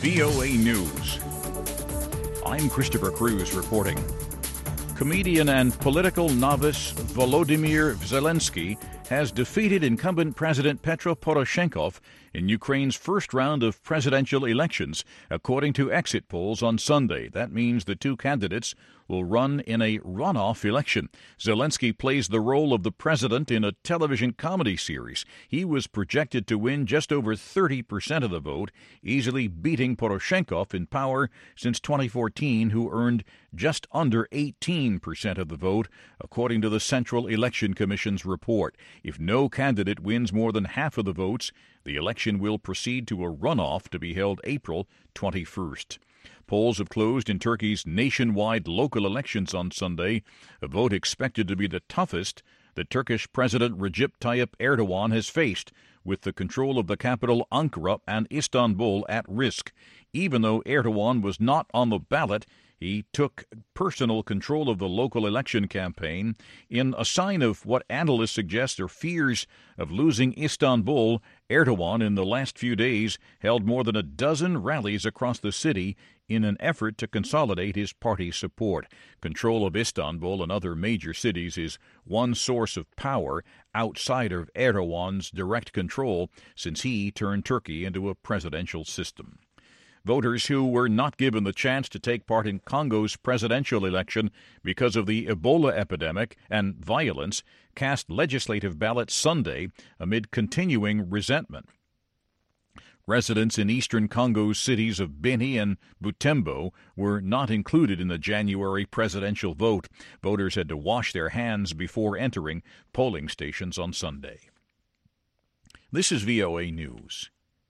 VOA News. I'm Christopher Cruz reporting. Comedian and political novice Volodymyr Zelensky has defeated incumbent President Petro Poroshenko in Ukraine's first round of presidential elections, according to exit polls on Sunday. That means the two candidates will run in a runoff election. Zelensky plays the role of the president in a television comedy series. He was projected to win just over 30% of the vote, easily beating Poroshenko in power since 2014, who earned just under 18% of the vote, according to the Central Election Commission's report. If no candidate wins more than half of the votes, the election will proceed to a runoff to be held April 21st. Polls have closed in Turkey's nationwide local elections on Sunday, a vote expected to be the toughest that Turkish President Recep Tayyip Erdogan has faced, with the control of the capital Ankara and Istanbul at risk. Even though Erdogan was not on the ballot, he took personal control of the local election campaign. In a sign of what analysts suggest are fears of losing Istanbul, Erdogan in the last few days held more than a dozen rallies across the city in an effort to consolidate his party's support. Control of Istanbul and other major cities is one source of power outside of Erdogan's direct control since he turned Turkey into a presidential system. Voters who were not given the chance to take part in Congo's presidential election because of the Ebola epidemic and violence cast legislative ballots Sunday amid continuing resentment. Residents in eastern Congo's cities of Beni and Butembo were not included in the January presidential vote. Voters had to wash their hands before entering polling stations on Sunday. This is VOA News.